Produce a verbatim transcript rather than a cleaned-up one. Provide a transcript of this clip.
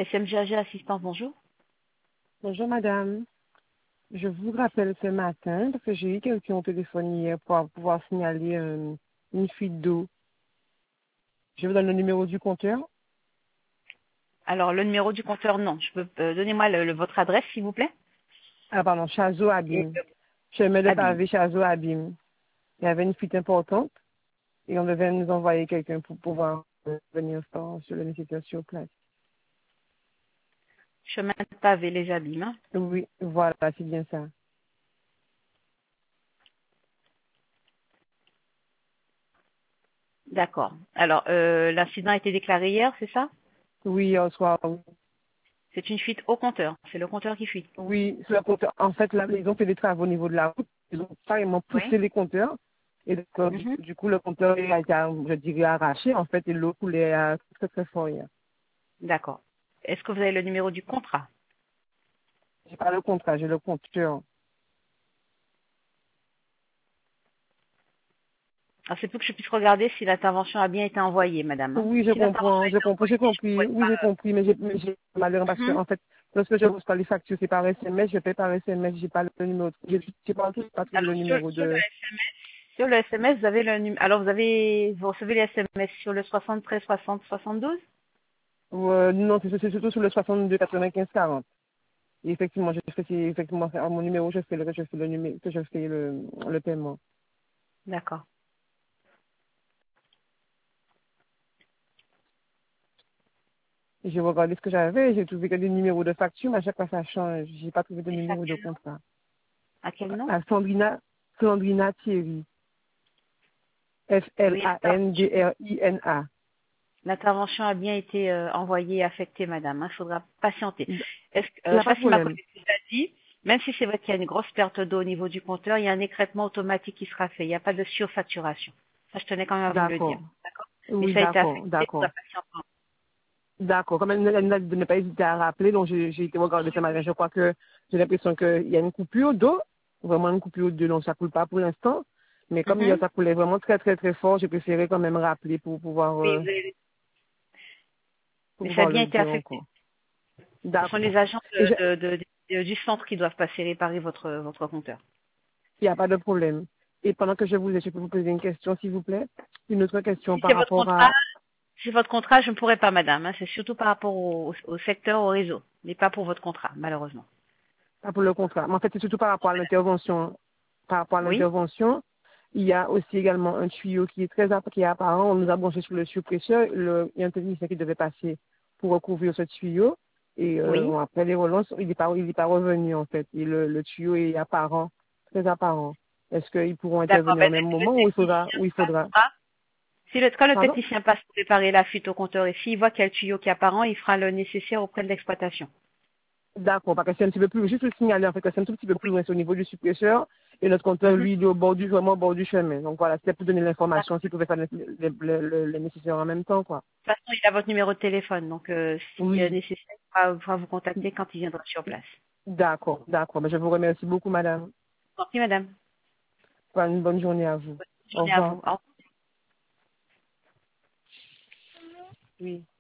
S M G A G Assistance, bonjour. Bonjour madame, je vous rappelle ce matin parce que j'ai eu quelqu'un au téléphone hier pour pouvoir signaler euh, une fuite d'eau. Je vous donne le numéro du compteur. Alors, le numéro du compteur, non. Je peux, euh, donnez-moi le- le- votre adresse, s'il vous plaît. Ah pardon, Chazo Et Abim. Chemin de Abîme. pavé Chazo Abim. Il y avait une fuite importante et on devait nous envoyer quelqu'un pour pouvoir euh, venir faire sur le nécessaire sur place. Chemin de pavé, les Abîmes. hein. Oui, voilà, c'est bien ça. D'accord. Alors, euh, l'incident a été déclaré hier, c'est ça? Oui, hier soir, oui. C'est une fuite au compteur. C'est le compteur qui fuit. Oui, sur le compteur. En fait, là, ils ont fait des travaux au niveau de la route. Ils ont carrément Oui. poussé les compteurs. Et donc, euh, du, Mhm. du coup, le compteur a été, je dirais, arraché, en fait, et l'eau coulait euh, très, très fort hier. D'accord. Est-ce que vous avez le numéro du contrat? J'ai pas le contrat, j'ai le compteur. Alors, c'est pour que je puisse regarder si l'intervention a bien été envoyée, madame. hein. Oui, je Si l'intervention comprends, a je été comprends, j'ai envoyée, je ne compris, pourrais oui, pas... j'ai compris, mais j'ai, mais j'ai malheur parce que, Mhm. en fait, lorsque je reçois les factures, c'est par S M S, je paie par S M S, j'ai pas le numéro, j'ai, j'ai pas, j'ai pas trouvé Alors, le sur, numéro sur le de, S M S, sur le S M S, vous avez le numéro... Alors, vous avez... Vous recevez les S M S sur le soixante-treize soixante soixante-douze? euh, non, c'est, c'est surtout sur le soixante-deux quatre-vingt-quinze quarante. Et effectivement, je fais, c'est effectivement, à mon numéro, je fais le, je fais le numéro, que je fais le, le paiement. D'accord. Et j'ai regardé ce que j'avais, j'ai trouvé que des numéros de facture, mais à chaque fois ça change. J'ai pas trouvé de Et c'est à numéro de quel nom? contrat. À quel nom? À Sandrina, Sandrina Thierry. Oui, l'intervention F L A N D R I N A. l'intervention a bien été euh, envoyée et affectée, madame. Il faudra patienter. Il Est-ce que, n'y euh, a pas ça, de c'est ma problème. collègue qui l'a dit. Même si c'est vrai qu'il y a une grosse perte d'eau au niveau du compteur, il y a un écrêtement automatique qui sera fait. Il n'y a pas de surfacturation. Ça, je tenais quand même à vous le dire. D'accord. D'accord? Mais Oui, ça a été d'accord, affecté, il faudra d'accord. patienter. D'accord. Comme elle, elle m'a dit de ne pas hésiter à rappeler, donc j'ai j'ai été regarder ce matin. Je crois que j'ai l'impression qu'il y a une coupure d'eau, vraiment une coupure d'eau, donc ça coule pas pour l'instant. Mais comme hier, Mhm. ça coulait vraiment très, très, très fort, j'ai préféré quand même rappeler pour pouvoir, Oui, euh, oui, oui. pour Mais ça a pouvoir bien le été dire affecté. encore. Ce sont les D'accord. agents Et je- de, de- de- de- du centre qui doivent passer réparer votre, votre compteur. Il n'y a pas de problème. Et pendant que je vous ai, je peux vous poser une question, s'il vous plaît. Une autre question Si par c'est votre rapport contrat, à, si c'est votre contrat, je ne pourrai pas, madame. hein. C'est surtout par rapport au, au secteur, au réseau, mais pas pour votre contrat, malheureusement. pas pour le contrat. Mais en fait, c'est surtout par rapport à l'intervention. Par rapport à Oui. l'intervention, il y a aussi également un tuyau qui est très app- qui est apparent. On nous a branché sur le surpresseur. Le, il y a un technicien qui devait passer pour recouvrir ce tuyau. Et euh, Oui. bon, après les relances, il n'est pas, il est pas revenu en fait. Et le, le tuyau est apparent, très apparent. Est-ce qu'ils pourront D'accord. intervenir Ben, au même le moment ou il faudra, technicien ou il faudra, passera. Si le, quand le pardon? technicien passe pour réparer la fuite au compteur et s'il voit qu'il y a le tuyau qui est apparent, il fera le nécessaire auprès de l'exploitation. D'accord, parce que c'est un petit peu plus, juste le signaler, en fait, que c'est un tout petit peu plus Oui. loin, c'est au niveau du suppresseur, et notre compteur, Mhm. lui, il est au bord du, vraiment au bord du chemin. Donc voilà, c'était pour donner D'accord. l'information, s'il pouvait faire le, le, le, le- le nécessaire en même temps, quoi. De toute façon, il a votre numéro de téléphone, donc euh, si euh, Oui, nécessaire, il pourra, pourra vous contacter quand il viendra sur place. d'accord, d'accord. Mais je vous remercie beaucoup, madame. Merci, madame. Une bonne journée à vous. Bonne Au journée à vous. revoir. Au revoir. Oui.